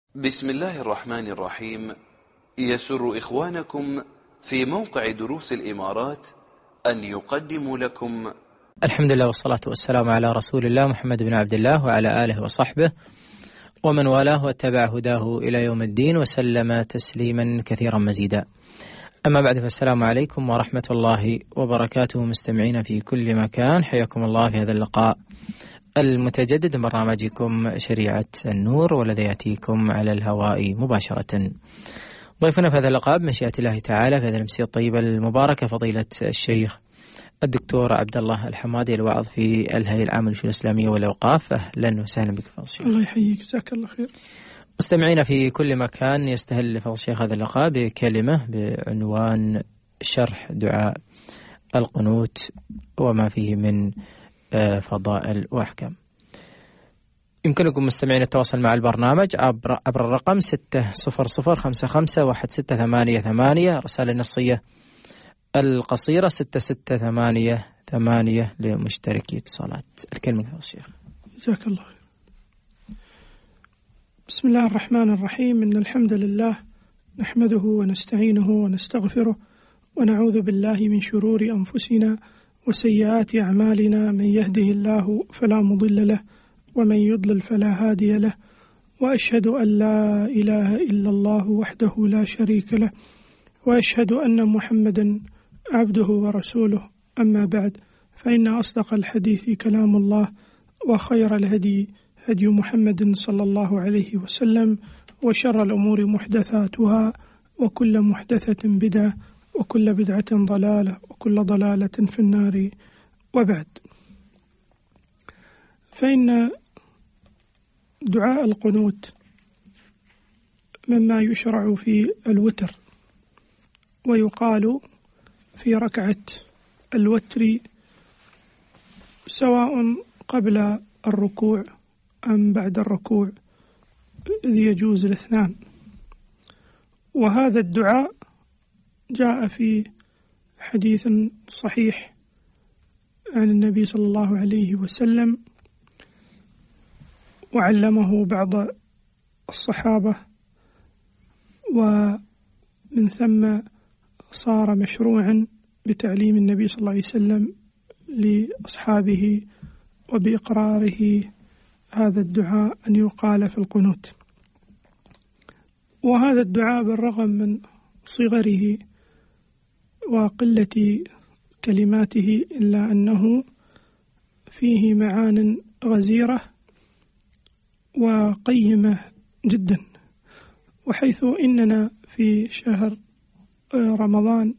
بسم الله الرحمن الرحيم. يسر إخوانكم في موقع دروس الإمارات أن يقدموا لكم الحمد لله والصلاة والسلام على رسول الله محمد بن عبد الله وعلى آله وصحبه ومن والاه واتبع هداه إلى يوم الدين وسلم تسليما كثيرا مزيدا. أما بعد، فالسلام عليكم ورحمة الله وبركاته. مستمعين في كل مكان، حياكم الله في هذا اللقاء المتجدد من برنامجكم شريعة النور، والذي يأتيكم على الهواء مباشرة. ضيفنا في هذا اللقاء بمشيئة الله تعالى في هذه الأمسية الطيبة المباركة فضيلة الشيخ الدكتور عبد الله الحمادي، الواعظ في الهيئة العامة للشؤون الإسلامية والأوقاف. أهلا وسهلا بك فضل الشيخ. الله يحييك، جزاك الله خير. مستمعينا في كل مكان، يستهل فضل الشيخ هذا اللقاء بكلمة بعنوان شرح دعاء القنوت وما فيه من فضائل وأحكام. يمكنكم مستمعين التواصل مع البرنامج عبر الرقم 600551688، رسالة نصية القصيرة 6688 لمشتركي اتصالات. الكلمة يا الشيخ. جزاك الله خير. بسم الله الرحمن الرحيم. إن الحمد لله نحمده ونستعينه ونستغفره ونعوذ بالله من شرور أنفسنا وسيئات أعمالنا. من يهده الله فلا مضل له ومن يضلل فلا هادي له، وأشهد أن لا إله إلا الله وحده لا شريك له، وأشهد أن محمدا عبده ورسوله. أما بعد، فإن أصدق الحديث كلام الله، وخير الهدي هدي محمد صلى الله عليه وسلم، وشر الأمور محدثاتها، وكل محدثة بدعة، وكل بدعة ضلالة، وكل ضلالة في النار. وبعد، فإن دعاء القنوت مما يشرع في الوتر، ويقال في ركعة الوتر سواء قبل الركوع أم بعد الركوع، إذ يجوز الاثنان. وهذا الدعاء جاء في حديث صحيح عن النبي صلى الله عليه وسلم، وعلمه بعض الصحابة، ومن ثم صار مشروعا بتعليم النبي صلى الله عليه وسلم لأصحابه وبإقراره هذا الدعاء أن يقال في القنوت. وهذا الدعاء بالرغم من صغره وقلة كلماته إلا أنه فيه معان غزيرة وقيمة جدا، وحيث إننا في شهر رمضان،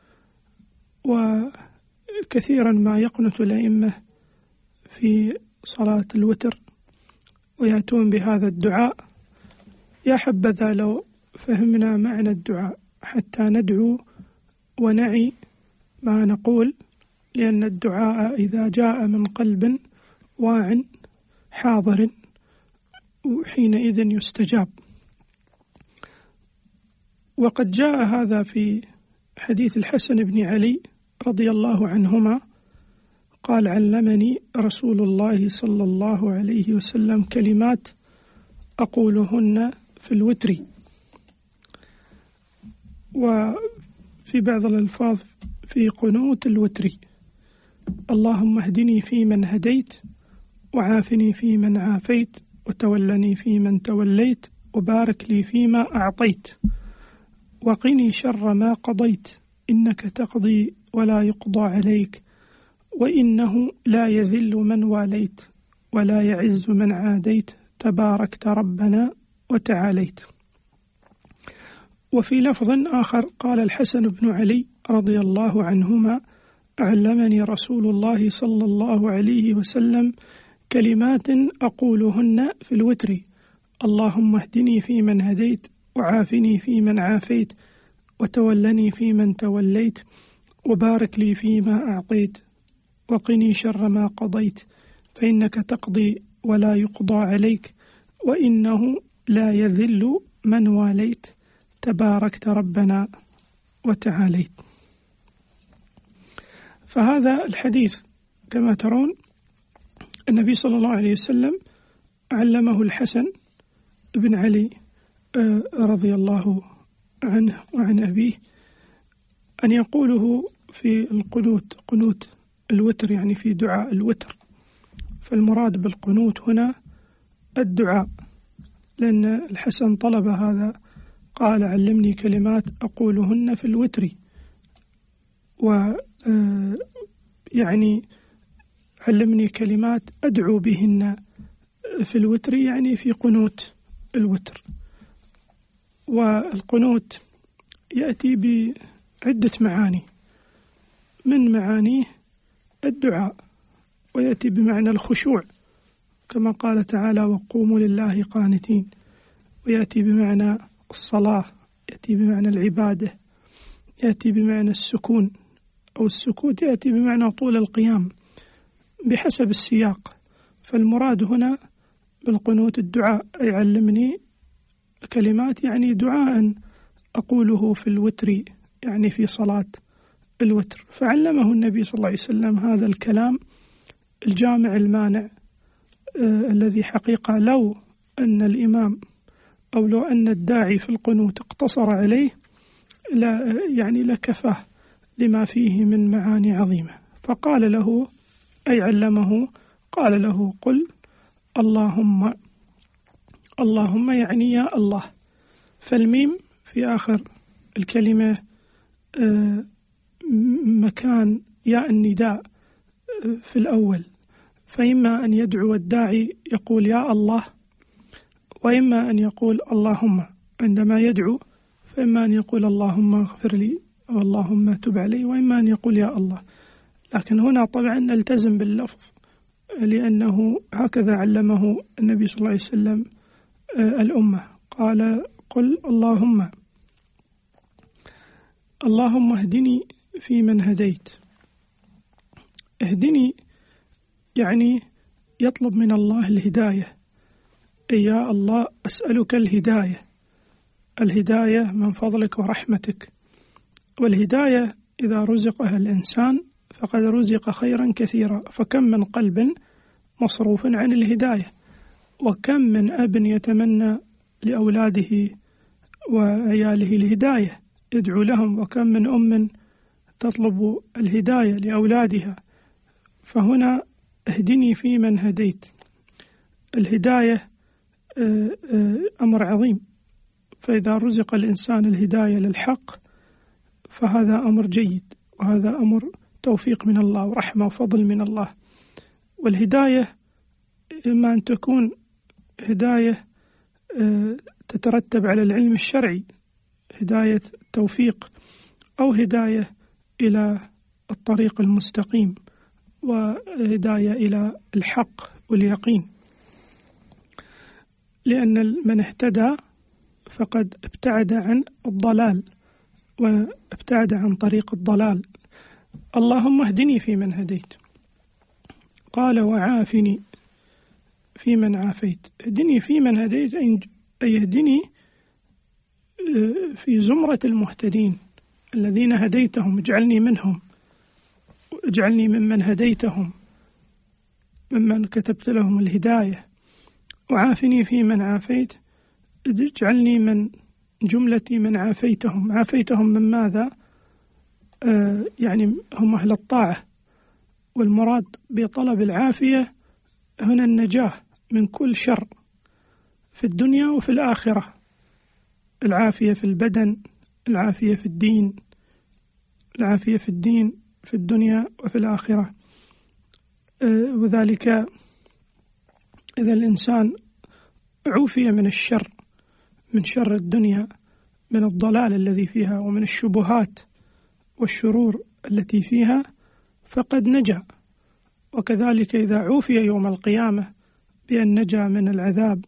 وكثيرا ما يقنت الأئمة في صلاة الوتر ويأتون بهذا الدعاء. يا حبذا لو فهمنا معنى الدعاء حتى ندعو ونعي ما نقول، لأن الدعاء إذا جاء من قلب واع حاضر حينئذ يستجاب. وقد جاء هذا في حديث الحسن بن علي رضي الله عنهما قال: علمني رسول الله صلى الله عليه وسلم كلمات أقولهن في الوتر. وفي بعض الألفاظ في قنوت الوتر: اللهم اهدني فيمن هديت، وعافني فيمن عافيت، وتولني فيمن توليت، وبارك لي فيما أعطيت، وقني شر ما قضيت، إنك تقضي ولا يقضى عليك، وإنه لا يذل من واليت ولا يعز من عاديت، تباركت ربنا وتعاليت. وفي لفظ آخر قال الحسن بن علي رضي الله عنهما: علمني رسول الله صلى الله عليه وسلم كلمات أقولهن في الوتر: اللهم اهدني فيمن هديت، وعافني فيمن عافيت، وتولني فيمن توليت، وبارك لي فيما أعطيت، وقني شر ما قضيت، فإنك تقضي ولا يقضى عليك، وإنه لا يذل من واليت، تباركت ربنا وتعاليت. فهذا الحديث كما ترون النبي صلى الله عليه وسلم علمه الحسن بن علي رضي الله عنه وعن أبيه أن يقوله في القنوت، قنوت الوتر يعني في دعاء الوتر. فالمراد بالقنوت هنا الدعاء، لأن الحسن طلب هذا، قال علمني كلمات أقولهن في الوتر، يعني علمني كلمات أدعو بهن في الوتر، يعني في قنوت الوتر. والقنوت يأتي بعدة معاني، من معانيه الدعاء، ويأتي بمعنى الخشوع كما قال تعالى وقوموا لله قانتين، ويأتي بمعنى الصلاة، يأتي بمعنى العبادة، يأتي بمعنى السكون أو السكوت، يأتي بمعنى طول القيام بحسب السياق. فالمراد هنا بالقنوت الدعاء، أي علمني كلمات يعني دعاء أقوله في الوتر، يعني في صلاة الوتر. فعلمه النبي صلى الله عليه وسلم هذا الكلام الجامع المانع، الذي حقيقة لو أن الإمام أو لو أن الداعي في القنوت اقتصر عليه لا يعني لكفاه لما فيه من معاني عظيمة. فقال له، أي علمه، قال له قل اللهم، اللهم يعني يا الله. فالميم في آخر الكلمة مكان ياء النداء في الأول، فإما أن يدعو الداعي يقول يا الله، وإما أن يقول اللهم عندما يدعو، فإما أن يقول اللهم اغفر لي أو اللهم تب علي، وإما أن يقول يا الله. لكن هنا طبعا نلتزم باللفظ، لأنه هكذا علمه النبي صلى الله عليه وسلم الأمة. قال قل اللهم، اللهم اهدني فيمن هديت. اهدني يعني يطلب من الله الهداية، يا الله أسألك الهداية، الهداية من فضلك ورحمتك. والهداية إذا رزقها الإنسان فقد رزق خيرا كثيرا، فكم من قلب مصروف عن الهداية، وكم من أب يتمنى لأولاده وعياله الهداية يدعو لهم، وكم من أم تطلب الهداية لأولادها. فهنا اهدني في من هديت، الهداية أمر عظيم، فإذا رزق الإنسان الهداية للحق فهذا أمر جيد، وهذا أمر توفيق من الله ورحمة وفضل من الله. والهداية إما أن تكون هداية تترتب على العلم الشرعي، هداية توفيق، أو هداية إلى الطريق المستقيم، وهداية إلى الحق واليقين. لأن من اهتدى فقد ابتعد عن الضلال وابتعد عن طريق الضلال. اللهم اهدني فيمن هديت. قال وعافني فيمن عافيت. اهدني فيمن هديت أي اهدني في زمرة المهتدين الذين هديتهم، اجعلني منهم، اجعلني ممن هديتهم، ممن كتبت لهم الهداية. وعافني فيمن عافيت، اجعلني من جملة من عافيتهم. عافيتهم من ماذا؟ يعني هم أهل الطاعة، والمراد بطلب العافية هنا النجاة من كل شر في الدنيا وفي الآخرة، العافية في البدن، العافية في الدين، العافية في الدين في الدنيا وفي الآخرة. وذلك إذا الإنسان عوفي من الشر، من شر الدنيا، من الضلال الذي فيها، ومن الشبهات والشرور التي فيها، فقد نجا. وكذلك إذا عوفي يوم القيامة بأن نجا من العذاب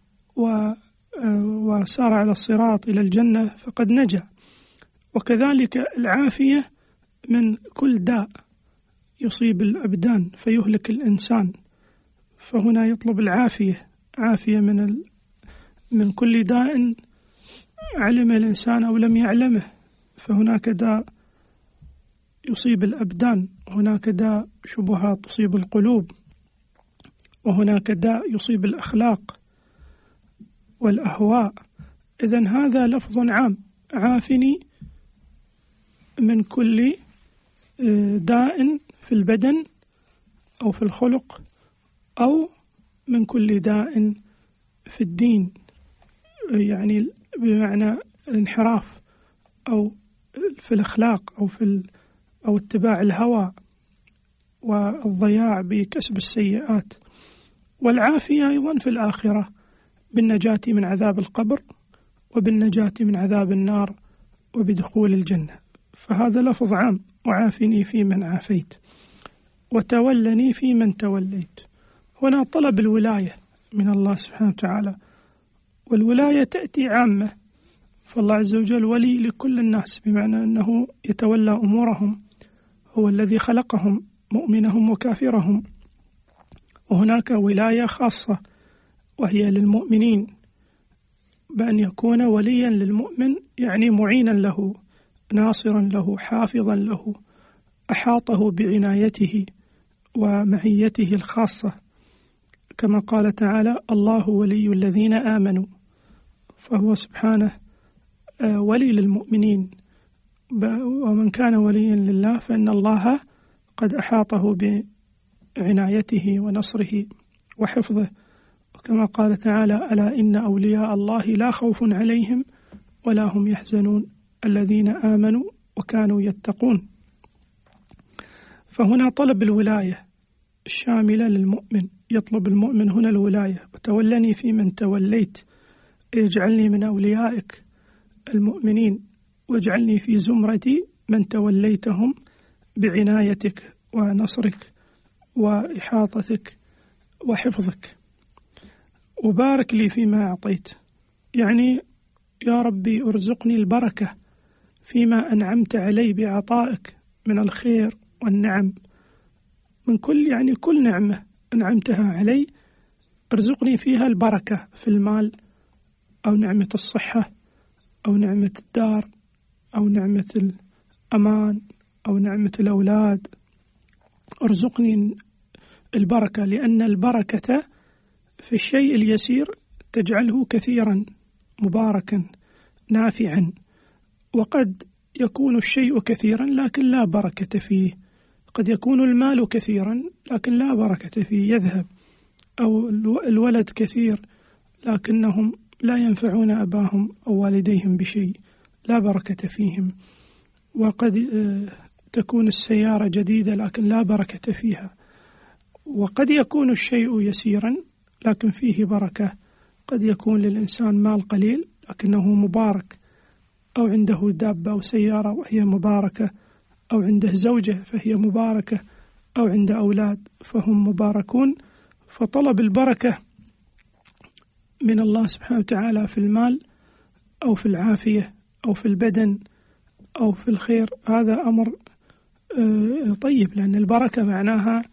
وسار على الصراط إلى الجنة فقد نجا. وكذلك العافية من كل داء يصيب الأبدان فيهلك الإنسان، فهنا يطلب العافية، عافية من كل داء علم الإنسان أو لم يعلمه. فهناك داء يصيب الأبدان، هناك داء شبهات تصيب القلوب، وهناك داء يصيب الأخلاق والأهواء. إذن هذا لفظ عام، عافني من كل داء في البدن أو في الخلق أو من كل داء في الدين، يعني بمعنى الانحراف أو في الأخلاق أو اتباع الهوى والضياع بكسب السيئات. والعافية أيضا في الآخرة بالنجاة من عذاب القبر وبالنجاة من عذاب النار وبدخول الجنة. فهذا لفظ عام، وعافني في من عافيت وتولني في من توليت. هنا طلب الولاية من الله سبحانه وتعالى، والولاية تأتي عامة، فالله عز وجل ولي لكل الناس، بمعنى أنه يتولى أمورهم، هو الذي خلقهم مؤمنهم وكافرهم. وهناك ولاية خاصة وهي للمؤمنين، بأن يكون وليا للمؤمن، يعني معينا له، ناصرا له، حافظا له، أحاطه بعنايته ومعيته الخاصة، كما قال تعالى: الله ولي الذين آمنوا. فهو سبحانه ولي للمؤمنين، ومن كان وليا لله فإن الله قد أحاطه بعنايته ونصره وحفظه، وكما قال تعالى: ألا إن أولياء الله لا خوف عليهم ولا هم يحزنون الذين آمنوا وكانوا يتقون. فهنا طلب الولاية الشاملة للمؤمن، يطلب المؤمن هنا الولاية: وتولني في من توليت، اجعلني من أوليائك المؤمنين، واجعلني في زمرة من توليتهم بعنايتك ونصرك وإحاطتك وحفظك، وبارك لي فيما أعطيت، يعني يا ربي ارزقني البركة فيما أنعمت علي بعطائك من الخير والنعم، من كل نعمة أنعمتها علي ارزقني فيها البركة، في المال أو نعمة الصحة أو نعمة الدار أو نعمة الأمان أو نعمة الأولاد، ارزقني البركة، لأن البركة في الشيء اليسير تجعله كثيرا مباركا نافعا، وقد يكون الشيء كثيرا لكن لا بركة فيه، قد يكون المال كثيرا لكن لا بركة فيه، يذهب، أو الولد كثير لكنهم لا ينفعون أباهم أو والديهم بشيء، لا بركة فيهم، وقد تكون السيارة جديدة لكن لا بركة فيها، وقد يكون الشيء يسيرا لكن فيه بركة، قد يكون للإنسان مال قليل لكنه مبارك، أو عنده دابة أو سيارة وهي مباركة، أو عنده زوجة فهي مباركة، أو عنده أولاد فهم مباركون. فطلب البركة من الله سبحانه وتعالى في المال أو في العافية أو في البدن أو في الخير، هذا أمر طيب، لأن البركة معناها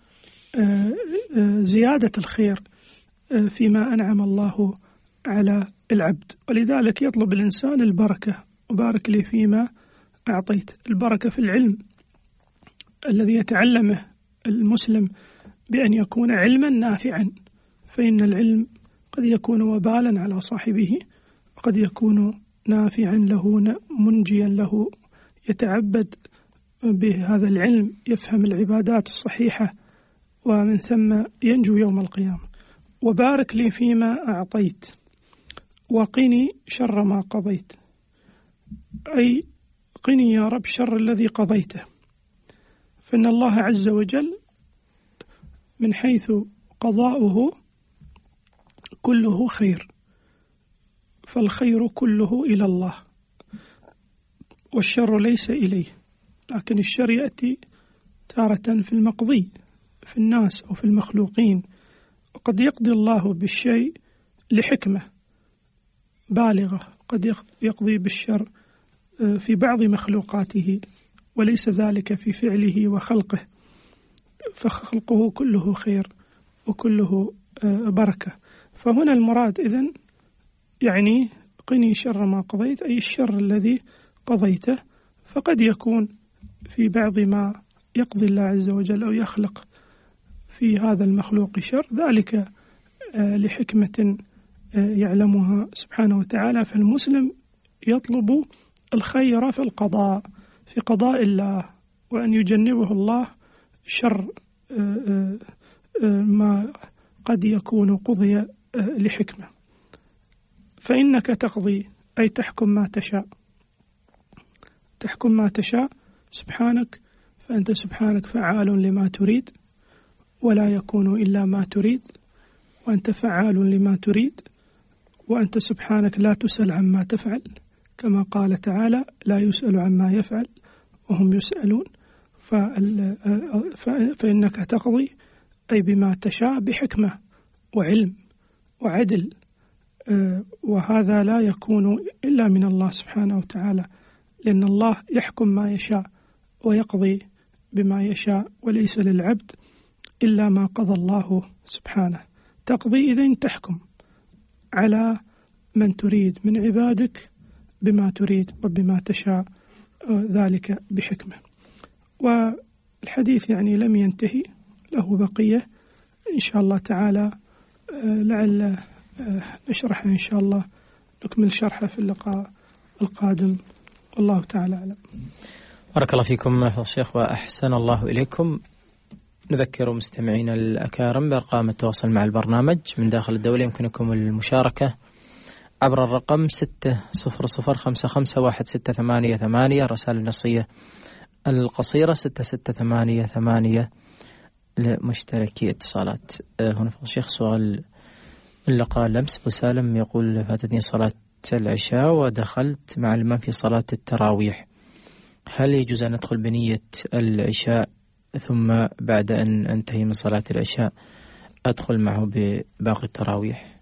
زيادة الخير فيما أنعم الله على العبد، ولذلك يطلب الإنسان البركة: وبارك لي فيما أعطيت. البركة في العلم الذي يتعلمه المسلم بأن يكون علما نافعا، فإن العلم قد يكون وبالا على صاحبه، وقد يكون نافعا له منجيا له، يتعبد بهذا العلم، يفهم العبادات الصحيحة، ومن ثم ينجو يوم القيامة. وبارك لي فيما أعطيت وقني شر ما قضيت، أي قني يا رب شر الذي قضيته، فإن الله عز وجل من حيث قضاؤه كله خير، فالخير كله إلى الله والشر ليس إليه، لكن الشر يأتي تارة في المقضي في الناس أو في المخلوقين، وقد يقضي الله بالشيء لحكمة بالغة، قد يقضي بالشر في بعض مخلوقاته وليس ذلك في فعله وخلقه، فخلقه كله خير وكله بركة. فهنا المراد إذن يعني قني شر ما قضيت، أي الشر الذي قضيته، فقد يكون في بعض ما يقضي الله عز وجل أو يخلق في هذا المخلوق شر، ذلك لحكمة يعلمها سبحانه وتعالى. فالمسلم يطلب الخير في القضاء، في قضاء الله، وأن يجنبه الله شر ما قد يكون قضي لحكمة. فإنك تقضي أي تحكم ما تشاء، تحكم ما تشاء سبحانك، فأنت سبحانك فعال لما تريد ولا يكون إلا ما تريد، وأنت فعال لما تريد، وأنت سبحانك لا تسأل عما تفعل، كما قال تعالى لا يسأل عما يفعل وهم يسألون. فإنك تقضي أي بما تشاء بحكمة وعلم وعدل، وهذا لا يكون إلا من الله سبحانه وتعالى، لأن الله يحكم ما يشاء ويقضي بما يشاء، وليس للعبد إلا ما قضى الله سبحانه. تقضي إذن تحكم على من تريد من عبادك بما تريد وبما تشاء، ذلك بحكمة. والحديث يعني لم ينتهي، له بقية إن شاء الله تعالى، لعل نشرحه إن شاء الله، نكمل شرحه في اللقاء القادم، والله تعالى أعلم. بارك الله فيكم الشيخ وأحسن الله إليكم. نذكر مستمعين الأكارم بأرقام التواصل مع البرنامج من داخل الدولة. يمكنكم المشاركة عبر الرقم 600551688، رسائل النصية القصيرة 6688 لمشتركي اتصالات. هنا فضل الشيخ سؤال اللقاء الأمس، أبو سالم يقول فاتتني صلاة العشاء ودخلت مع الإمام في صلاة التراويح، هل يجوز أن أدخل بنية العشاء ثم بعد أن أنتهي من صلاة العشاء أدخل معه بباقي التراويح؟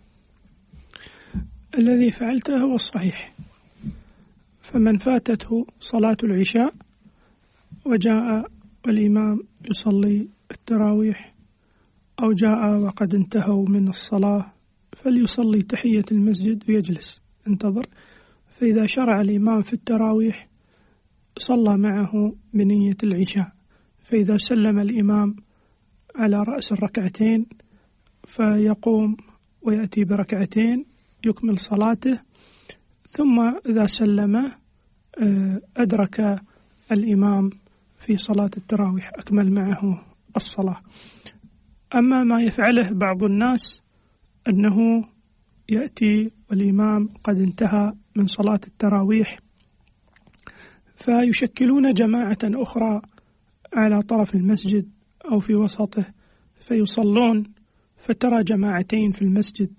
الذي فعلته هو الصحيح. فمن فاتته صلاة العشاء وجاء الإمام يصلي التراويح، أو جاء وقد انتهوا من الصلاة، فليصلي تحية المسجد ويجلس انتظر. فإذا شرع الإمام في التراويح صلى معه بنية العشاء، فإذا سلم الإمام على رأس الركعتين فيقوم ويأتي بركعتين يكمل صلاته، ثم إذا سلم أدرك الإمام في صلاة التراويح أكمل معه الصلاة. أما ما يفعله بعض الناس أنه يأتي والإمام قد انتهى من صلاة التراويح فيشكلون جماعة أخرى على طرف المسجد أو في وسطه فيصلون، فترى جماعتين في المسجد.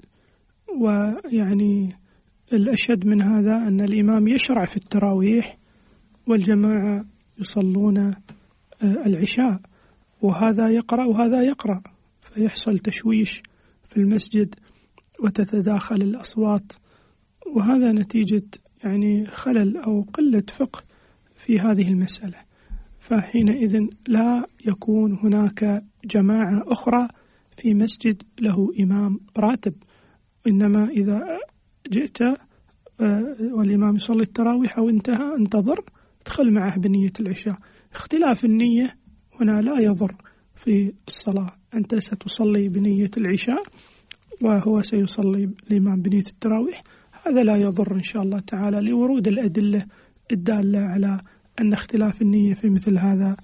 ويعني الأشد من هذا أن الإمام يشرع في التراويح والجماعة يصلون العشاء، وهذا يقرأ وهذا يقرأ، فيحصل تشويش في المسجد وتتداخل الأصوات، وهذا نتيجة يعني خلل أو قلة فقه في هذه المسألة. فحينئذ لا يكون هناك جماعة أخرى في مسجد له إمام راتب، إنما إذا جئت والإمام يصلي التراويح أو انتهى انتظر، ادخل معه بنية العشاء. اختلاف النية هنا لا يضر في الصلاة، أنت ستصلي بنية العشاء وهو سيصلي الإمام بنية التراويح، هذا لا يضر إن شاء الله تعالى، لورود الأدلة الدالة على أن اختلاف النية في مثل هذا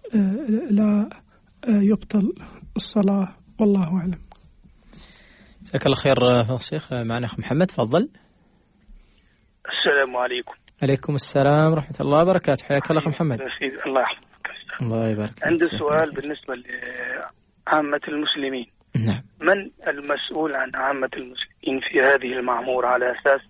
لا يبطل الصلاة، والله أعلم. جزاك الله خير فضل الشيخ. معنا أخ محمد، تفضل. السلام عليكم. عليكم السلام ورحمة الله وبركاته، حياك الله أخ محمد. الله يحفظك. الله يبارك. عندي سؤال بالنسبة لعامة المسلمين. نعم. من المسؤول عن عامة المسلمين في هذه المعمورة على أساس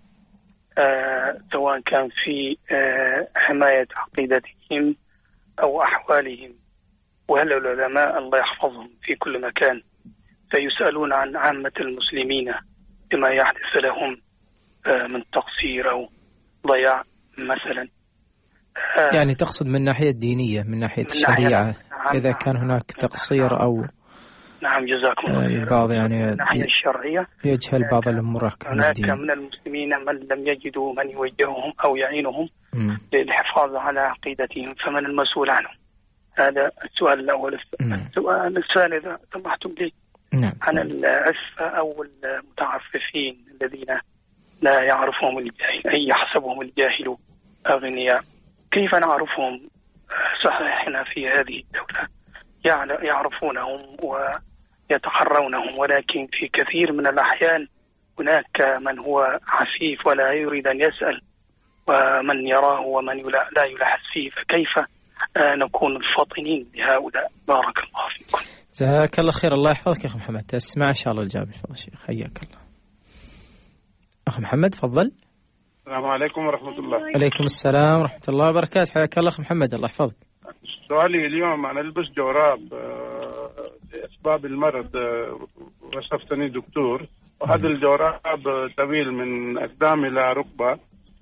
سواء كان في حماية عقيدتهم أو أحوالهم؟ وهل العلماء الله يحفظهم في كل مكان فيسألون عن عامة المسلمين بما يحدث لهم من تقصير أو ضياع مثلا؟ يعني تقصد من ناحية الدينية، من ناحية الشريعة، إذا كان هناك تقصير أو نعم جزاكم الله خير. البعض يعني الناحية الشرعية يجهل بعض الأمور أحكام الدين. هناك من المسلمين من لم يجدوا من يوجههم أو يعينهم للحفاظ على عقيدتهم، فمن المسؤول عنهم؟ هذا السؤال الأول. السؤال الثاني إذا سمحتم لي، نعم. عن الأسفة أو المتعففين الذين لا يعرفهم الجاهل، أي يحسبهم الجاهل أغنياء. كيف نعرفهم صحيحنا في هذه الدولة؟ يعرفونهم ويتحرونهم، ولكن في كثير من الأحيان هناك من هو عفيف ولا يريد أن يسأل، ومن يراه ومن لا يلحس فيه. فكيف نكون فاطنين لهؤلاء؟ بارك الله فيكم. جزاك الله خير. الله يحفظك يا أخي محمد. تسمع إن شاء الله الإجابة. تفضل شيخ، حياك الله. أخ محمد تفضل. السلام عليكم ورحمة الله. عليكم السلام ورحمة الله وبركاته. حياك الله أخ محمد، الله يحفظك. سؤالي اليوم، أنا ألبس جوراب لأسباب المرض، وصفتني دكتور، وهذا الجوراب طويل من أقدام إلى ركبة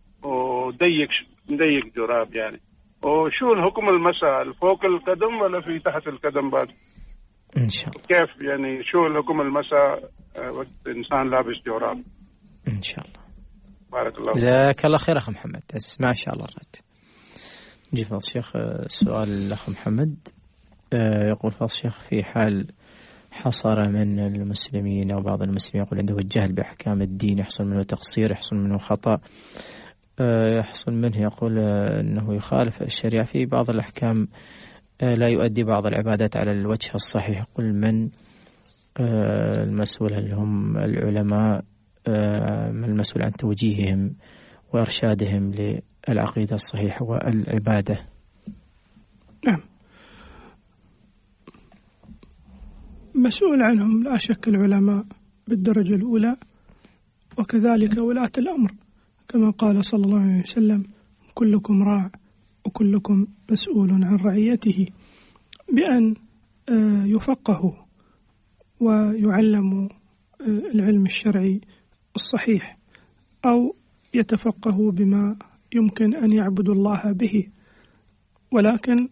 وضيق جوراب يعني. وشو الحكم المساء فوق القدم ولا في تحت القدم بعد؟ إن شاء الله. كيف يعني شو الحكم المساء وقت إنسان لابس جوراب؟ إن شاء الله. بارك الله. جزاك الله خير أخ محمد. تسمع إن شاء الله الرد. نجي فضل الشيخ سؤال الأخ محمد. يقول فضل الشيخ في حال حصر من المسلمين أو بعض المسلمين يقول عنده الجهل بأحكام الدين، يحصل منه تقصير، يحصل منه خطأ، يحصل منه يقول أنه يخالف الشريعة في بعض الأحكام، لا يؤدي بعض العبادات على الوجه الصحيح. يقول من المسؤول؟ هل هم العلماء؟ من المسؤول عن توجيههم وإرشادهم للعقيدة الصحيحة والعبادة؟ نعم، مسؤول عنهم لا شك العلماء بالدرجة الأولى، وكذلك ولاة الأمر، كما قال صلى الله عليه وسلم: كلكم راع وكلكم مسؤول عن رعيته، بأن يفقهوا ويعلموا العلم الشرعي الصحيح، أو يتفقهوا بما يمكن أن يعبدوا الله به. ولكن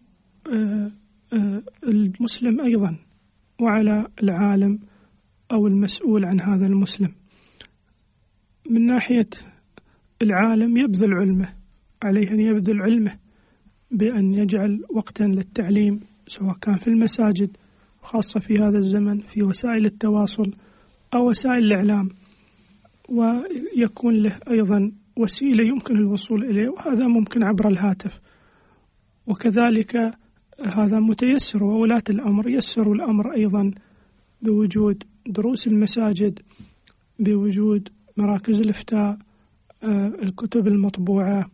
المسلم أيضا وعلى العالم أو المسؤول عن هذا المسلم من ناحية العالم يبذل علمه، عليه أن يبذل علمه بأن يجعل وقتا للتعليم، سواء كان في المساجد، وخاصة في هذا الزمن في وسائل التواصل أو وسائل الإعلام، ويكون له أيضا وسيلة يمكن الوصول إليه، وهذا ممكن عبر الهاتف. وكذلك هذا متيسر، وولاة الأمر يسروا الأمر أيضا بوجود دروس المساجد، بوجود مراكز الإفتاء، الكتب المطبوعة،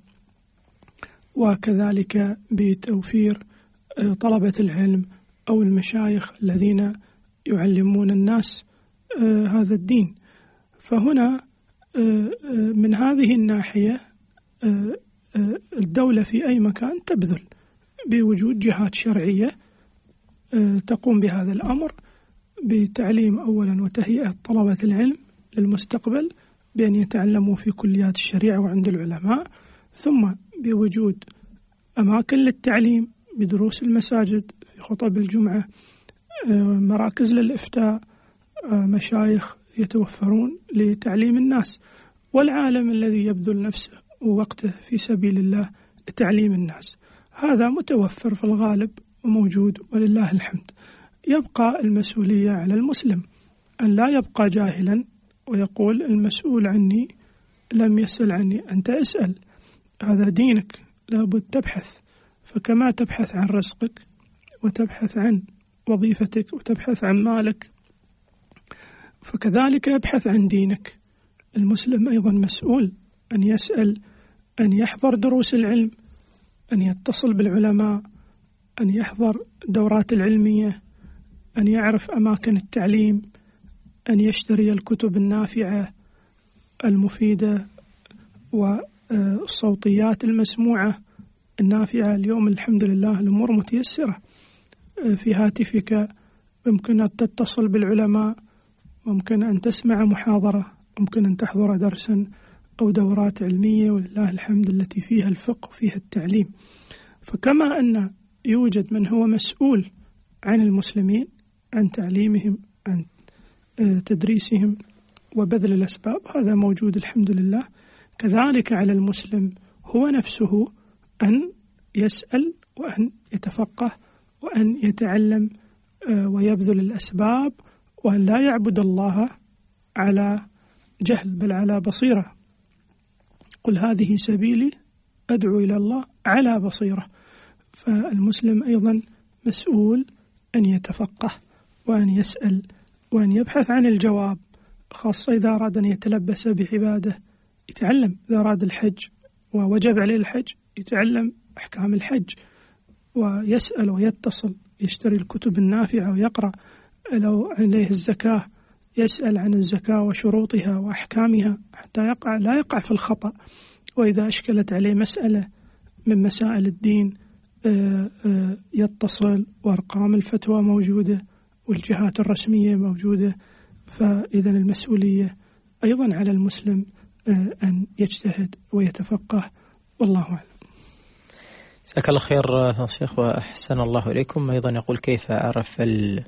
وكذلك بتوفير طلبة العلم أو المشايخ الذين يعلمون الناس هذا الدين. فهنا من هذه الناحية الدولة في أي مكان تبذل بوجود جهات شرعية تقوم بهذا الأمر، بتعليم أولا وتهيئة طلبة العلم للمستقبل بأن يتعلموا في كليات الشريعة وعند العلماء، ثم بوجود أماكن للتعليم بدروس المساجد، في خطب الجمعة، مراكز للإفتاء، مشايخ يتوفرون لتعليم الناس، والعالم الذي يبذل نفسه ووقته في سبيل الله لتعليم الناس. هذا متوفر في الغالب وموجود ولله الحمد. يبقى المسؤولية على المسلم أن لا يبقى جاهلا ويقول المسؤول عني لم يسأل عني. أنت اسأل، هذا دينك، لابد تبحث. فكما تبحث عن رزقك وتبحث عن وظيفتك وتبحث عن مالك، فكذلك يبحث عن دينك. المسلم أيضا مسؤول أن يسأل، أن يحضر دروس العلم، أن يتصل بالعلماء، أن يحضر الدورات العلمية، أن يعرف أماكن التعليم، أن يشتري الكتب النافعة المفيدة والصوتيات المسموعة النافعة. اليوم الحمد لله الأمور متيسرة، في هاتفك يمكن أن تتصل بالعلماء، ممكن أن تسمع محاضرة، ممكن أن تحضر درسا أو دورات علمية ولله الحمد التي فيها الفقه وفيها التعليم. فكما أن يوجد من هو مسؤول عن المسلمين، عن تعليمهم، عن تدريسهم وبذل الأسباب، هذا موجود الحمد لله. كذلك على المسلم هو نفسه أن يسأل وأن يتفقه وأن يتعلم ويبذل الأسباب وأن لا يعبد الله على جهل بل على بصيرة. قل هذه سبيلي أدعو إلى الله على بصيرة. فالمسلم أيضا مسؤول أن يتفقه وأن يسأل وأن يبحث عن الجواب، خاصة إذا أراد أن يتلبس بعبادة يتعلم. إذا أراد الحج ووجب عليه الحج يتعلم أحكام الحج ويسأل ويتصل، يشتري الكتب النافعة ويقرأ. لو عليه الزكاة يسأل عن الزكاة وشروطها وأحكامها حتى لا يقع في الخطأ. وإذا أشكلت عليه مسألة من مسائل الدين يتصل، وأرقام الفتوى موجودة والجهات الرسمية موجودة. فإذا المسؤولية أيضا على المسلم أن يجتهد ويتفقه، والله أعلم. جزاك الله خير شيخ وأحسن الله إليكم. أيضا يقول كيف أعرف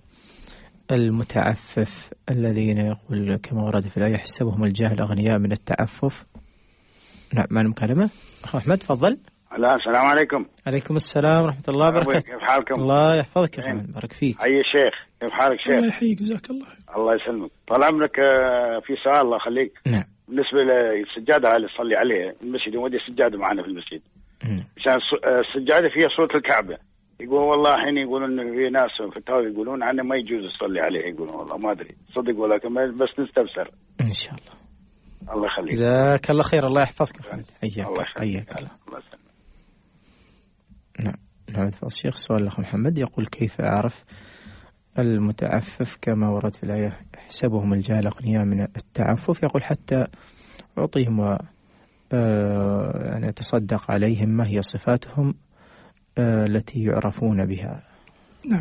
المتعفف الذين يقول كما ورد في الآية يحسبهم الجاهل أغنياء من التعفف؟ نعم، معنا مكالمة. أخو أحمد تفضل. السلام عليكم. عليكم السلام ورحمة الله وبركاته. كيف حالكم؟ الله يحفظك يا أخي، بارك فيك. حي الشيخ، كيف حالك شيخ؟ الله يحييك، جزاك الله. الله يسلمك. طال عمرك، في سؤال الله يخليك. نعم. بالنسبة للسجادة اللي تصلي عليها المسجد، ودي السجادة معنا في المسجد. عشان السجادة فيها صورة الكعبة. يقول والله الحين يقولون إن في ناس فتاوى يقولون عنه ما يجوز تصلي عليها. يقولون والله ما أدري صدق ولكن بس نستفسر. إن شاء الله. الله يخليك. جزاك الله خير. الله يحفظك. حياك الله. نعم تفضل الشيخ. سؤال الأخ محمد يقول كيف أعرف المتعفف كما ورد في الآية يحسبهم الجاهل أغنياء من التعفف؟ يقول حتى أعطيهم يعني أتصدق عليهم، ما هي صفاتهم التي يعرفون بها؟ نعم،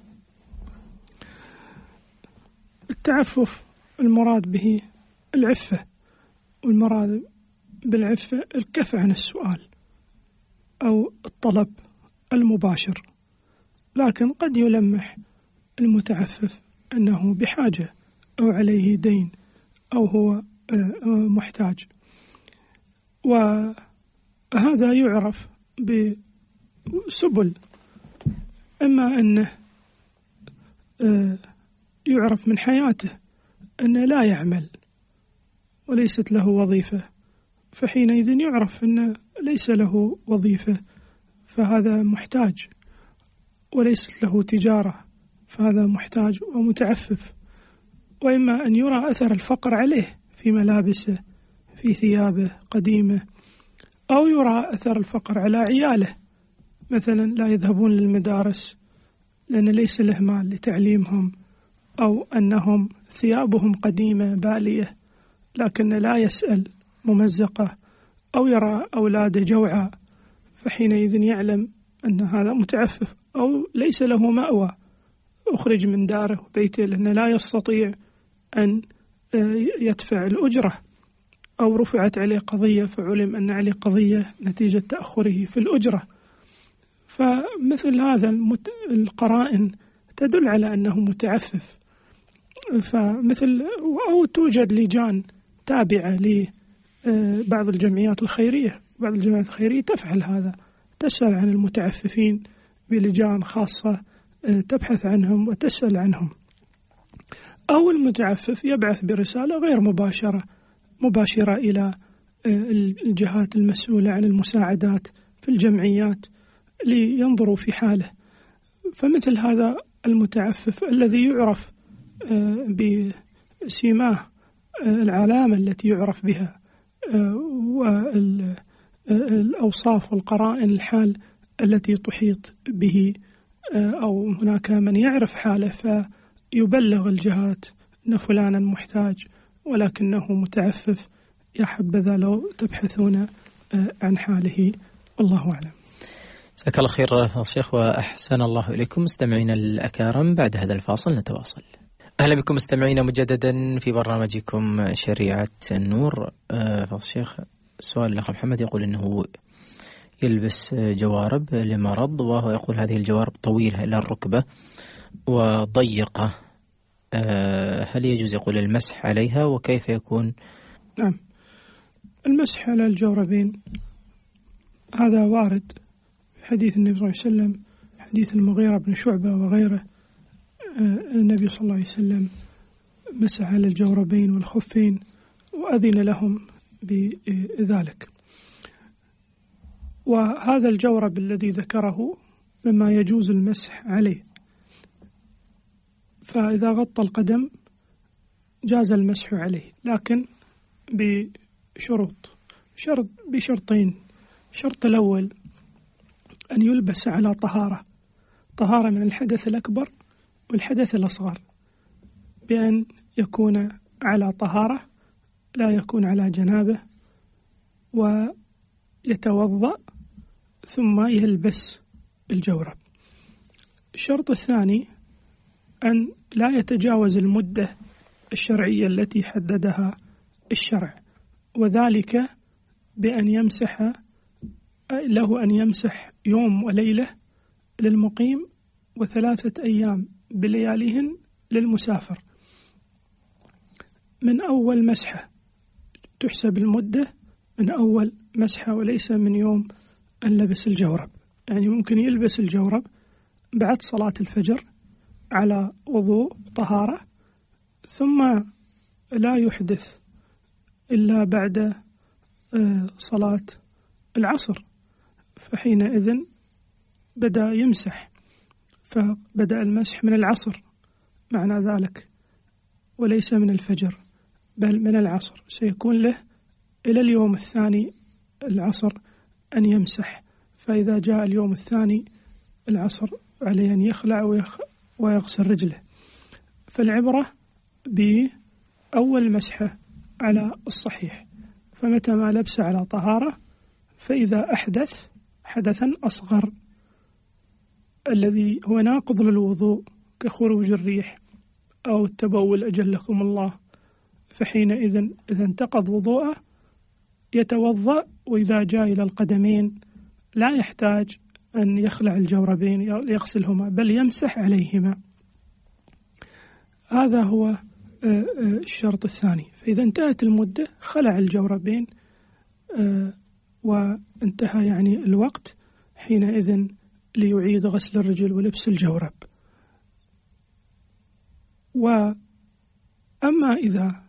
التعفف المراد به العفة، والمراد بالعفة الكف عن السؤال أو الطلب المباشر. لكن قد يلمح المتعفف أنه بحاجة أو عليه دين أو هو محتاج، وهذا يعرف بسبل. إما أنه يعرف من حياته أنه لا يعمل وليست له وظيفة، فحينئذ يعرف أنه ليس له وظيفة فهذا محتاج، وليست له تجارة فهذا محتاج ومتعفف. وإما أن يرى أثر الفقر عليه في ملابسه، في ثيابه قديمة، أو يرى أثر الفقر على عياله، مثلا لا يذهبون للمدارس لأن ليس له مال لتعليمهم، أو أنهم ثيابهم قديمة بالية لكن لا يسأل ممزقة، أو يرى أولاده جوعى فحينئذ يعلم أن هذا متعفف، أو ليس له مأوى أخرج من داره وبيته لأنه لا يستطيع أن يدفع الأجرة، أو رفعت عليه قضية فعلم أن عليه قضية نتيجة تأخره في الأجرة. فمثل هذا القرائن تدل على أنه متعفف. فمثل أو توجد لجان تابعة لبعض الجمعيات الخيرية، بعض الجمعيات الخيرية تفعل هذا، تسأل عن المتعففين بلجان خاصة تبحث عنهم وتسأل عنهم. أو المتعفف يبعث برسالة غير مباشرة إلى الجهات المسؤولة عن المساعدات في الجمعيات لينظروا في حاله. فمثل هذا المتعفف الذي يعرف بسماه العلامة التي يعرف بها والأوصاف والقرائن الحال التي تحيط به، أو هناك من يعرف حاله فيبلغ الجهات أن فلانا محتاج ولكنه متعفف، يا حبذا لو تبحثون عن حاله، والله أعلم. جزاك الله خير شيخ وأحسن الله إليكم. مستمعينا الأكارم، بعد هذا الفاصل نتواصل. أهلا بكم مستمعينا مجددا في برنامجكم شريعة النور. الشيخ سؤال الأخ محمد يقول أنه يلبس جوارب لمرض، وهو يقول هذه الجوارب طويلة إلى الركبة وضيقة، هل يجوز يقول المسح عليها وكيف يكون؟ نعم، المسح على الجوربين هذا وارد في حديث النبي صلى الله عليه وسلم، حديث المغيرة بن شعبة وغيره. النبي صلى الله عليه وسلم مسح على الجوربين والخفين وأذن لهم بذلك. وهذا الجورب الذي ذكره مما يجوز المسح عليه، فإذا غطى القدم جاز المسح عليه، لكن بشرطين. الشرط الأول أن يلبس على طهارة من الحدث الأكبر والحدث الأصغر، بأن يكون على طهارة لا يكون على جنابه، ويتوضأ ثم يلبس الجورب. الشرط الثاني أن لا يتجاوز المدة الشرعية التي حددها الشرع، وذلك بأن له أن يمسح يوم وليلة للمقيم و3 أيام بلياليهن للمسافر. من أول مسحة تحسب المدة من أول مسحة، وليس من يوم أن لبس الجورب. يعني ممكن يلبس الجورب بعد صلاة الفجر على وضوء طهارة، ثم لا يحدث إلا بعد صلاة العصر، فحينئذ بدأ يمسح، فبدأ المسح من العصر معنى ذلك، وليس من الفجر بل من العصر. سيكون له إلى اليوم الثاني العصر أن يمسح، فإذا جاء اليوم الثاني العصر عليه أن يخلع ويغسل رجله. فالعبرة بأول مسحة على الصحيح، فمتى ما لبس على طهارة، فإذا أحدث حدثا أصغر الذي هو ناقض للوضوء كخروج الريح أو التبول أجلكم الله، فحينئذ إذا انتقض وضوءه يتوضأ، وإذا جاء إلى القدمين لا يحتاج أن يخلع الجوربين يغسلهما، بل يمسح عليهما. هذا هو الشرط الثاني. فإذا انتهت المدة خلع الجوربين وانتهى يعني الوقت، حينئذ ليعيد غسل الرجل ولبس الجورب. وأما إذا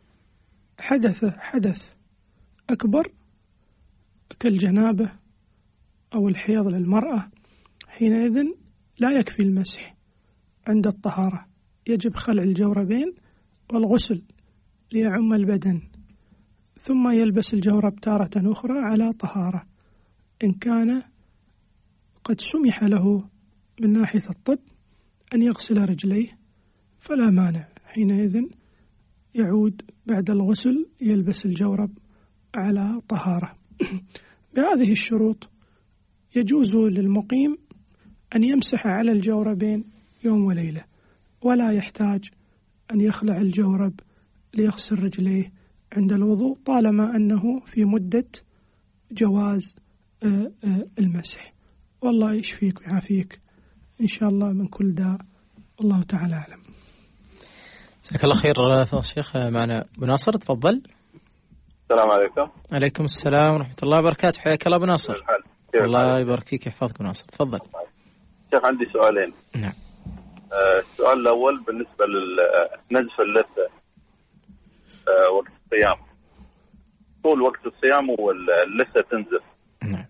حدث أكبر كالجنابة أو الحيض للمرأة، حينئذ لا يكفي المسح عند الطهارة، يجب خلع الجوربين والغسل ليعم البدن، ثم يلبس الجورب تارة أخرى على طهارة. إن كان قد سمح له من ناحية الطب أن يغسل رجليه فلا مانع، حينئذ يعود بعد الغسل يلبس الجورب على طهارة. بهذه الشروط يجوز للمقيم أن يمسح على الجوربين يوم وليلة، ولا يحتاج أن يخلع الجورب ليغسل رجليه عند الوضوء، طالما أنه في مدة جواز المسح. والله يشفيك ويعافيك إن شاء الله من كل داء، الله تعالى أعلم. جزاك الله خير فضيلة الشيخ. معنا أبو ناصر، تفضل. السلام عليكم. عليكم السلام ورحمة الله وبركاته، حياك الله أبو ناصر. الله يبارك فيك ويحفظك أبو ناصر، تفضل. شيخ عندي سؤالين. نعم. السؤال الأول بالنسبة لنزف اللثة وقت الصيام، طول وقت الصيام واللثة تنزف، نعم،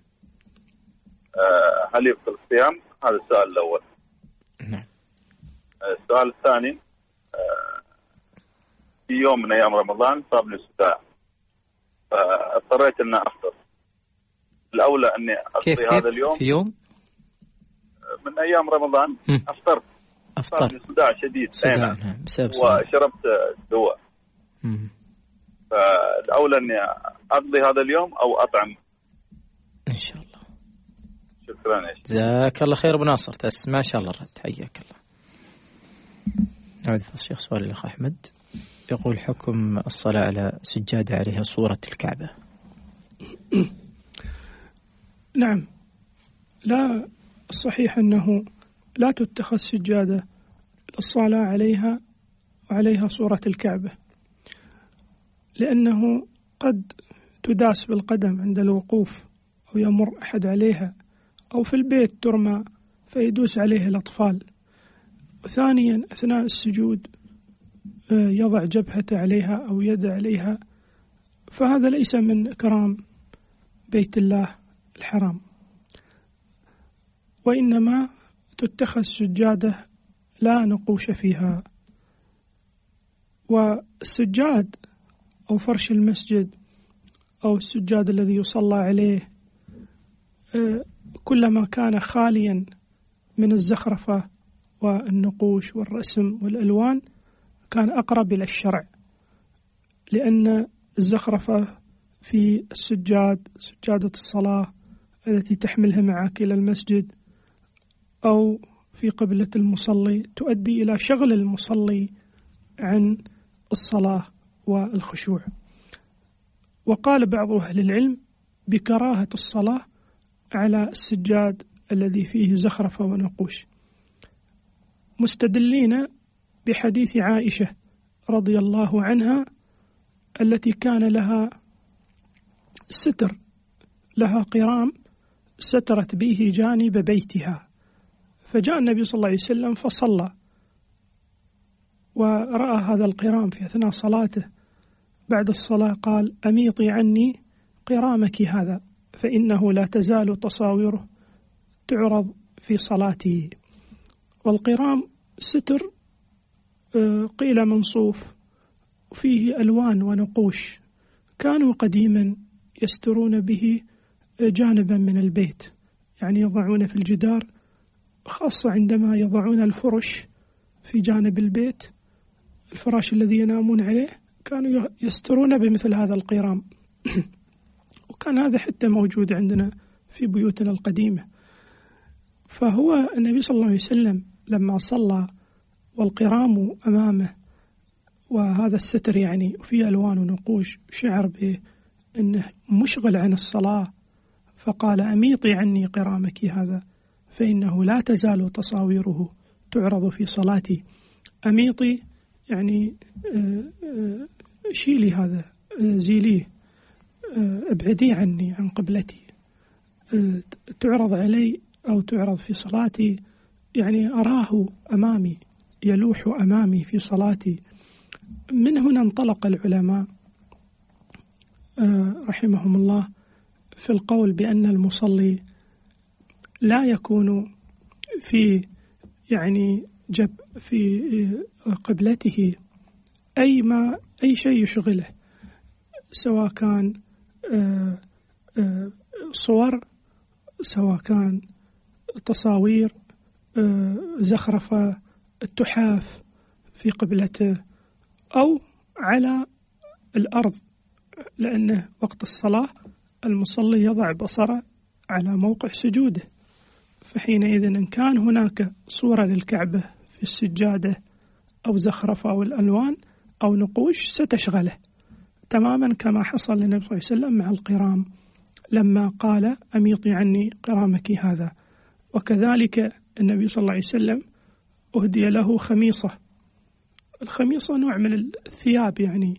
هل يبطل الصيام؟ هذا السؤال الأول. نعم. السؤال الثاني، في يوم من أيام رمضان صابني صداع، فاضطريت أن أفطر. الأولى أني أقضي هذا اليوم في يوم من أيام رمضان أفطر صابني صداع شديد، نعم، بسبب وشربت دواء. فالأولى أني أقضي هذا اليوم أو أطعم إن شاء الله. شكرا يا شيخ. جزاك الله خير أبو ناصر، ما شاء الله الرد، حياك الله. نعود الشيخ سؤال الأخ أحمد، يقول حكم الصلاة على سجادة عليها صورة الكعبة. نعم، لا، الصحيح أنه لا تتخذ سجادة الصلاة عليها وعليها صورة الكعبة، لأنه قد تداس بالقدم عند الوقوف، أو يمر أحد عليها، أو في البيت ترمى فيدوس عليه الأطفال. وثانيا أثناء السجود يضع جبهته عليها أو يد عليها، فهذا ليس من إكرام بيت الله الحرام، وإنما تتخذ سجادة لا نقوش فيها. والسجاد أو فرش المسجد أو السجاد الذي يصلى عليه كلما كان خاليا من الزخرفة والنقوش والرسم والألوان كان أقرب إلى الشرع، لأن الزخرفة في السجاد، سجادة الصلاة التي تحملها معك إلى المسجد أو في قبلة المصلي، تؤدي إلى شغل المصلي عن الصلاة والخشوع. وقال بعض أهل العلم بكراهة الصلاة على السجاد الذي فيه زخرفة ونقوش، مستدلين بحديث عائشة رضي الله عنها التي كان لها ستر، لها قرام سترت به جانب بيتها، فجاء النبي صلى الله عليه وسلم فصلى ورأى هذا القرام في أثناء صلاته. بعد الصلاة قال: أميطي عني قرامك هذا فإنه لا تزال تصاويره تعرض في صلاتي. والقرام ستر قيل من صوف وفيه ألوان ونقوش، كانوا قديما يسترون به جانبا من البيت، يعني يضعون في الجدار، خاصة عندما يضعون الفرش في جانب البيت، الفراش الذي ينامون عليه، كانوا يسترون بمثل هذا القرام وكان هذا حتى موجود عندنا في بيوتنا القديمة. فهو النبي صلى الله عليه وسلم لما صلى والقرام أمامه وهذا الستر يعني وفيه ألوان ونقوش، شعر بأنه مشغل عن الصلاة، فقال: أميطي عني قرامك هذا فإنه لا تزال تصاويره تعرض في صلاتي. أميطي يعني شيلي هذا، زيليه، ابعدي عني عن قبلتي، تعرض علي أو تعرض في صلاتي، يعني أراه أمامي، يلوح أمامي في صلاتي. من هنا انطلق العلماء رحمهم الله في القول بأن المصلي لا يكون في يعني في قبلته أي شيء يشغله، سواء كان صور، سواء كان تصاوير، زخرفة، التحاف في قبلته، أو على الأرض، لأنه وقت الصلاة المصلي يضع بصره على موقع سجوده، فحينئذ إن كان هناك صورة للكعبة في السجادة أو زخرفة أو الألوان أو نقوش ستشغله، تماما كما حصل للنبي صلى الله عليه وسلم مع القرام لما قال: أميطي عني قرامك هذا. وكذلك النبي صلى الله عليه وسلم أهدي له خميصة. الخميصة نوع من الثياب، يعني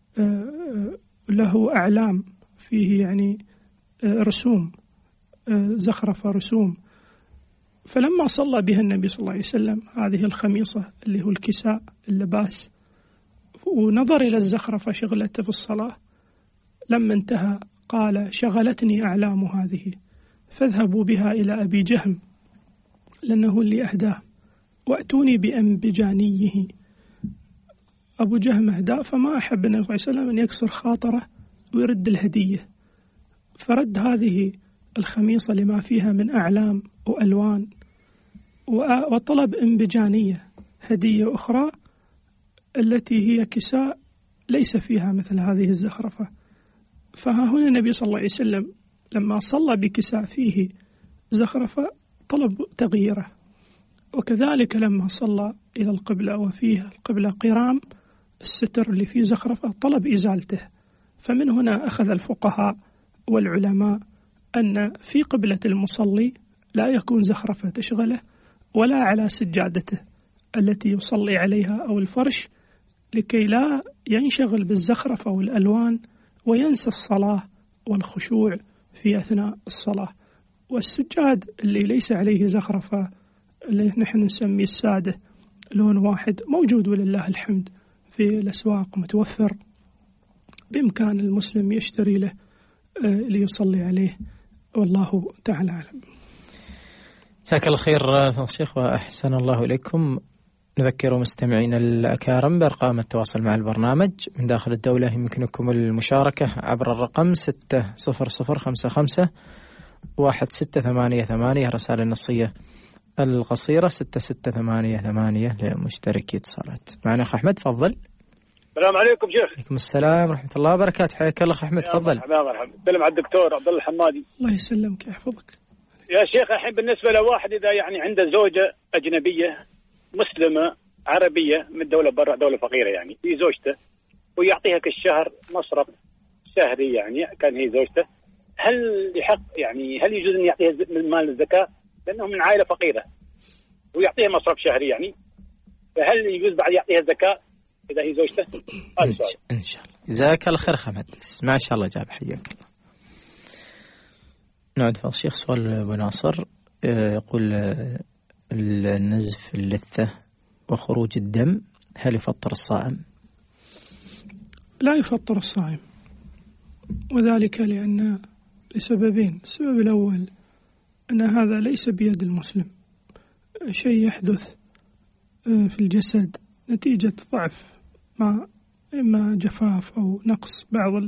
له أعلام فيه يعني رسوم، زخرفة رسوم، فلما صلى بها النبي صلى الله عليه وسلم هذه الخميصة اللي هو الكساء اللباس، ونظر إلى الزخرفة شغلته في الصلاة، لما انتهى قال: شغلتني أعلام هذه فاذهبوا بها إلى أبي جهم لأنه اللي أهداه، وأتوني بأنبجانيه. أبو جهم أهداه، فما أحب النبي صلى الله عليه وسلم أن يكسر خاطره ويرد الهدية، فرد هذه الخميصة لما فيها من أعلام وألوان، وطلب أنبجانية، هدية أخرى التي هي كساء ليس فيها مثل هذه الزخرفة. فها هنا النبي صلى الله عليه وسلم لما صلى بكساء فيه زخرفة طلب تغييره، وكذلك لما صلى إلى القبلة وفيه القبلة قرام، الستر اللي فيه زخرفة طلب إزالته. فمن هنا أخذ الفقهاء والعلماء أن في قبلة المصلي لا يكون زخرفة تشغله ولا على سجادته التي يصلي عليها أو الفرش، لكي لا ينشغل بالزخرفة والألوان وينسى الصلاة والخشوع في أثناء الصلاة. والسجاد اللي ليس عليه زخرفة اللي نحن نسميه السادة لون واحد موجود ولله الحمد في الأسواق متوفر، بإمكان المسلم يشتري له ليصلي عليه، والله تعالى أعلم. جزاك الله خير فضيلة الشيخ وأحسن الله إليكم. نذكر مستمعين الأكارم بأرقام التواصل مع البرنامج من داخل الدولة. يمكنكم المشاركة عبر الرقم 600551688 رسالة النصية القصيرة 6688 لمشتركي اتصالات. معنا أخ أحمد، تفضل. السلام عليكم شيخ. عليكم السلام ورحمة الله وبركاته. حياك الله أخ أحمد، تفضل. مرحبا. سلم على الدكتور عبد الله الحمادي. الله يسلمك ويحفظك. يا شيخ، الحين بالنسبة لواحد إذا يعني عنده زوجة أجنبية مسلمة عربية من دولة برا، دولة فقيرة يعني، في زوجته ويعطيها كل شهر مصرف شهري يعني كان هي زوجته، هل يحق يعني هل يجوز أن يعطيها من مال الزكاة لأنه من عائلة فقيرة ويعطيها مصرف شهري يعني، فهل يجوز بعد يعطيها زكاة إذا هي زوجته؟ هذا السؤال. إن شاء الله. جزاك الله خير أخ أحمد، ما شاء الله جاب، حياك الله. نعود فضل الشيخ. سؤال أبو ناصر يقول النزف اللثة وخروج الدم هل يفطر الصائم؟ لا يفطر الصائم، وذلك لسببين. السبب الأول أن هذا ليس بيد المسلم، شيء يحدث في الجسد نتيجة ضعف إما جفاف أو نقص بعض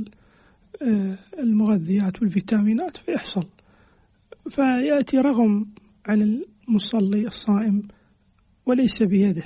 المغذيات والفيتامينات فيحصل، فيأتي رغم عن المصلي الصائم وليس بيده،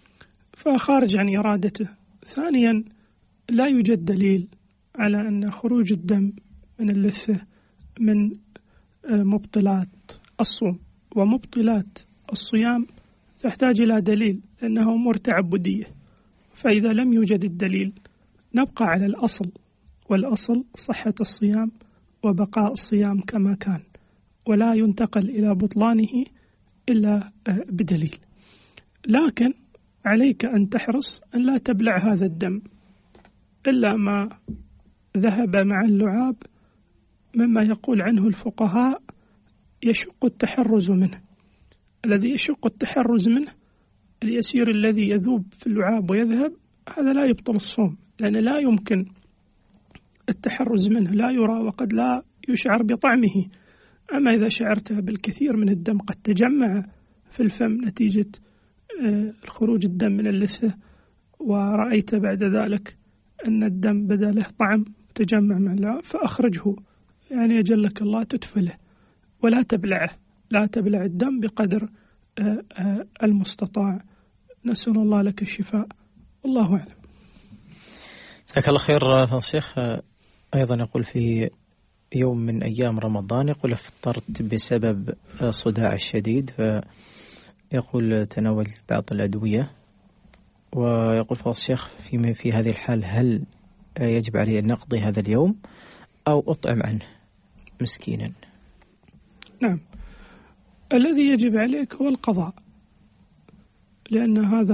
فخارج عن إرادته. ثانيا، لا يوجد دليل على أن خروج الدم من اللثة من مبطلات الصوم، ومبطلات الصيام تحتاج إلى دليل لأنها أمور تعبدية. فإذا لم يوجد الدليل نبقى على الأصل، والأصل صحة الصيام وبقاء الصيام كما كان، ولا ينتقل إلى بطلانه إلا بدليل. لكن عليك أن تحرص أن لا تبلع هذا الدم إلا ما ذهب مع اللعاب مما يقول عنه الفقهاء يشق التحرز منه. الذي يشق التحرز منه اليسير الذي يذوب في اللعاب ويذهب، هذا لا يبطل الصوم، لأن لا يمكن التحرز منه، لا يرى وقد لا يشعر بطعمه. أما إذا شعرت بالكثير من الدم قد تجمع في الفم نتيجة الخروج الدم من اللثة، ورأيت بعد ذلك أن الدم بدأ له طعم تجمع مع اللعاب، فأخرجه، يعني أجلك الله تدفله ولا تبلعه، لا تبلع الدم بقدر المستطاع. نسأل الله لك الشفاء، والله أعلم. جزاك الله خير فضيلة الشيخ. أيضا يقول في يوم من أيام رمضان يقول افطرت بسبب صداع الشديد، فيقول تناولت بعض الأدوية، ويقول فضيلة الشيخ في هذه الحال هل يجب علي أن أقضي هذا اليوم أو أطعم عنه مسكينا؟ نعم، الذي يجب عليك هو القضاء، لأن هذا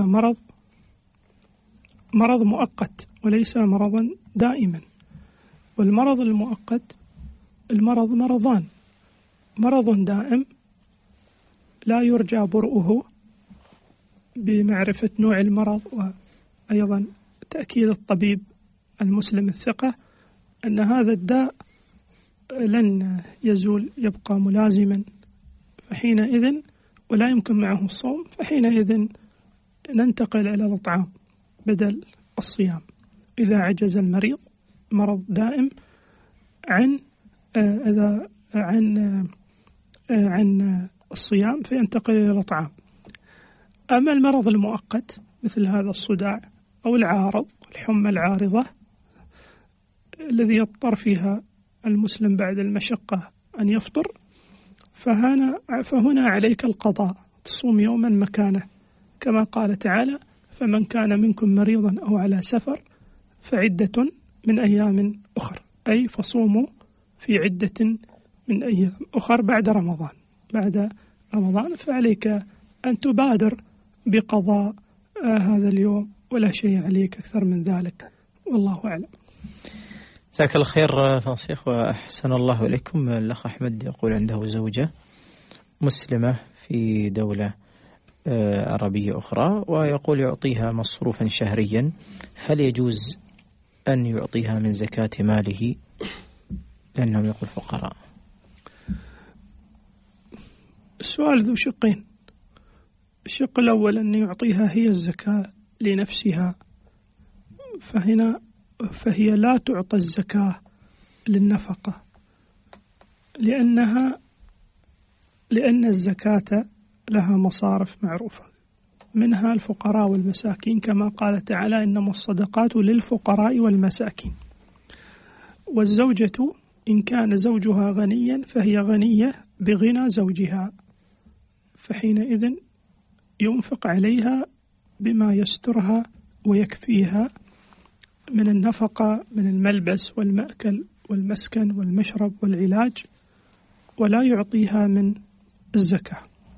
مرض مؤقت وليس مرضا دائما. والمرض المؤقت المرض مرضان: مرض دائم لا يرجى برؤه بمعرفة نوع المرض، وأيضا تأكيد الطبيب المسلم الثقة أن هذا الداء لن يزول، يبقى ملازما، فحينئذ ولا يمكن معه الصوم، فحينئذ ننتقل إلى الإطعام بدل الصيام. إذا عجز المريض مرض دائم عن الصيام فينتقل إلى الإطعام. أما المرض المؤقت مثل هذا الصداع أو العارض، الحمى العارضة الذي يضطر فيها المسلم بعد المشقة أن يفطر، فهنا عليك القضاء، تصوم يوما مكانه، كما قال تعالى: فمن كان منكم مريضا أو على سفر فعدة من أيام أخر، أي فصوموا في عدة من أيام أخر بعد رمضان. فعليك أن تبادر بقضاء هذا اليوم، ولا شيء عليك أكثر من ذلك، والله أعلم. جزاك الله خير فضيلة الشيخ وأحسن الله إليكم. الأخ أحمد يقول عنده زوجة مسلمة في دولة عربية أخرى، ويقول يعطيها مصروفا شهريا، هل يجوز أن يعطيها من زكاة ماله لأنهم يقول فقراء؟ السؤال ذو شقين. الشق الأول أن يعطيها هي الزكاة لنفسها، فهي لا تعطى الزكاة للنفقة، لأن الزكاة لها مصارف معروفة، منها الفقراء والمساكين، كما قال تعالى إنما الصدقات للفقراء والمساكين. والزوجة إن كان زوجها غنيا فهي غنية بغنى زوجها، فحينئذ ينفق عليها بما يسترها ويكفيها من النفقة، من الملبس والمأكل والمسكن والمشرب والعلاج، ولا يعطيها من الزكاة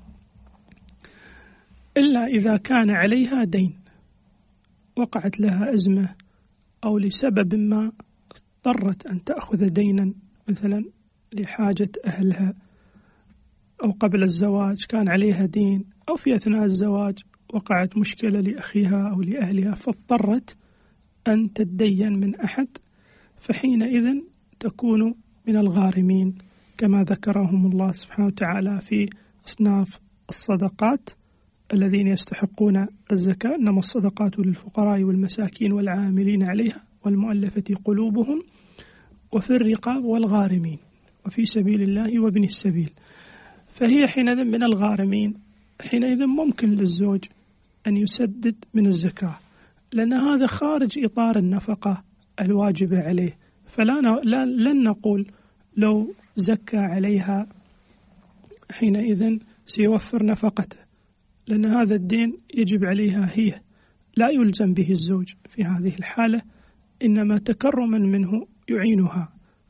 إلا إذا كان عليها دين، وقعت لها أزمة أو لسبب ما اضطرت أن تأخذ دينا، مثلا لحاجة أهلها، أو قبل الزواج كان عليها دين، أو في أثناء الزواج وقعت مشكلة لأخيها أو لأهلها فاضطرت أن تدين من أحد، فحينئذ تكون من الغارمين كما ذكرهم الله سبحانه وتعالى في أصناف الصدقات الذين يستحقون الزكاة، إنما الصدقات للفقراء والمساكين والعاملين عليها والمؤلفة قلوبهم وفي الرقاب والغارمين وفي سبيل الله وابن السبيل. فهي حينئذ من الغارمين، حينئذ ممكن للزوج أن يسدد من الزكاة، لأن هذا خارج إطار النفقة الواجبة عليه، لن نقول لو زكى عليها حينئذ سيوفر نفقته، لأن هذا الدين يجب عليها هي، لا يلزم به الزوج في هذه الحالة، إنما تكرما منه يعينها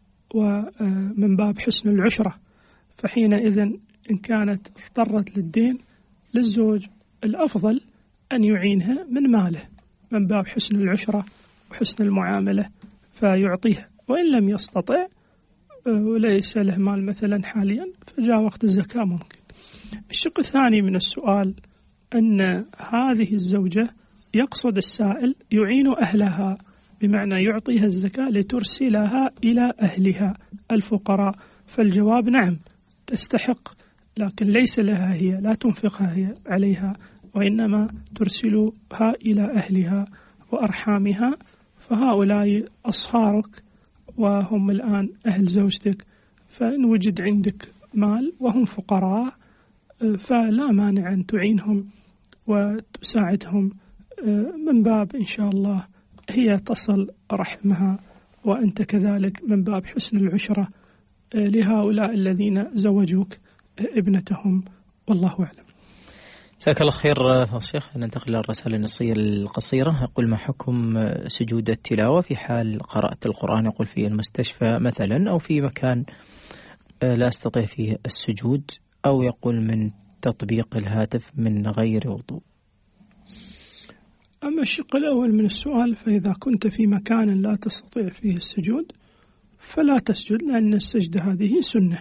ومن باب حسن العشرة. فحينئذ إن كانت اضطرت للدين للزوج الأفضل أن يعينها من ماله من باب حسن العشرة وحسن المعاملة فيعطيها، وإن لم يستطع وليس له مال مثلا حاليا فجاء وقت الزكاة ممكن. الشق الثاني من السؤال أن هذه الزوجة يقصد السائل يعين أهلها، بمعنى يعطيها الزكاة لترسلها إلى أهلها الفقراء، فالجواب نعم تستحق، لكن ليس لها هي، لا تنفقها هي عليها، وإنما ترسلها إلى أهلها وأرحامها، فهؤلاء أصهارك وهم الآن أهل زوجتك، فإن وجد عندك مال وهم فقراء فلا مانع أن تعينهم وتساعدهم، من باب إن شاء الله هي تصل رحمها وأنت كذلك، من باب حسن العشرة لهؤلاء الذين زوجوك ابنتهم، والله أعلم. جزاك الله خير فضل الشيخ. ننتقل للرسائل النصية القصيرة. يقول ما حكم سجود التلاوة في حال قراءة القرآن، يقول في المستشفى مثلا أو في مكان لا أستطيع فيه السجود، أو يقول من تطبيق الهاتف من غير وضوء؟ أما الشق الأول من السؤال، فإذا كنت في مكان لا تستطيع فيه السجود فلا تسجد، لأن السجدة هذه سنة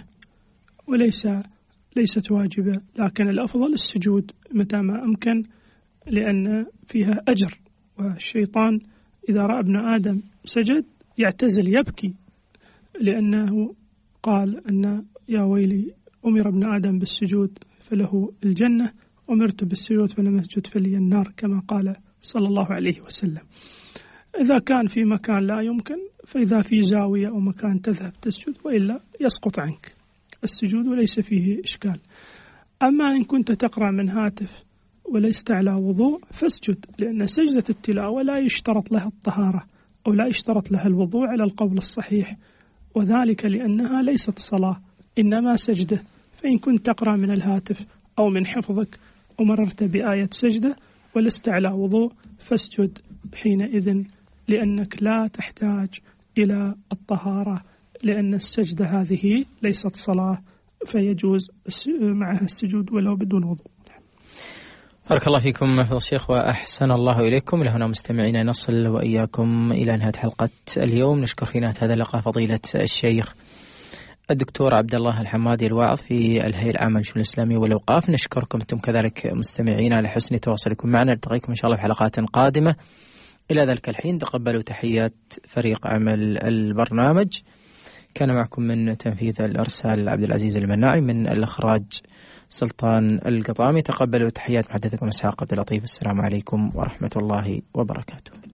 وليست واجبة، لكن الأفضل السجود متى ما أمكن، لأن فيها أجر، والشيطان إذا رأى ابن آدم سجد يعتزل يبكي، لأنه قال أن يا ويلي أمر ابن آدم بالسجود فله الجنة، أمرت بالسجود فلم أسجد فلي النار، كما قال صلى الله عليه وسلم. إذا كان في مكان لا يمكن، فإذا في زاوية أو مكان تذهب تسجد، وإلا يسقط عنك السجود وليس فيه إشكال. أما إن كنت تقرأ من هاتف وليست على وضوء فاسجد، لأن سجدة التلاوة لا يشترط لها الطهارة أو لا يشترط لها الوضوء على القول الصحيح، وذلك لأنها ليست صلاة إنما سجدة. فإن كنت تقرأ من الهاتف أو من حفظك ومررت بآية سجدة ولست على وضوء فاسجد حينئذ، لأنك لا تحتاج إلى الطهارة، لأن السجدة هذه ليست صلاة فيجوز معها السجود ولو بدون وضوء. بارك الله فيكم فضل الشيخ وأحسن الله إليكم. لهنا مستمعينا نصل وإياكم إلى نهاية حلقة اليوم. نشكر في نهاية هذا اللقاء فضيلة الشيخ الدكتور عبد الله الحمادي الواعظ في الهيئة العامة للشؤون الإسلامية والأوقاف. نشكركم أنتم كذلك مستمعين على حسن تواصلكم معنا. نلتقيكم إن شاء الله في حلقات قادمة. إلى ذلك الحين تقبلوا تحيات فريق عمل البرنامج. كان معكم من تنفيذ الإرسال عبد العزيز المناعي، من الإخراج سلطان القطامي. تقبلوا تحيات محدثكم إسحاق عبد اللطيف. السلام عليكم ورحمة الله وبركاته.